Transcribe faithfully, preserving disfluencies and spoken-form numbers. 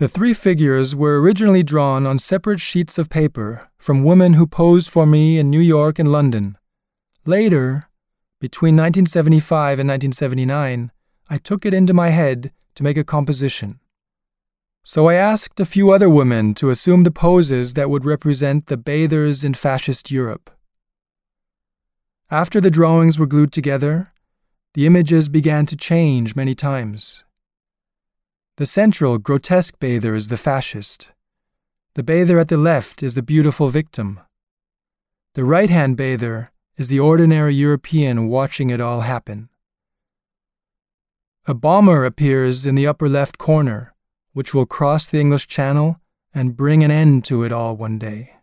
The three figures were originally drawn on separate sheets of paper from women who posed for me in New York and London. Later, between nineteen seventy-five and nineteen seventy-nine, I took it into my head to make a composition. So I asked a few other women to assume the poses that would represent the bathers in fascist Europe. After the drawings were glued together, the images began to change many times. The central, grotesque bather is the fascist. The bather at the left is the beautiful victim. The right-hand bather is the ordinary European watching it all happen. A bomber appears in the upper left corner, which will cross the English Channel and bring an end to it all one day.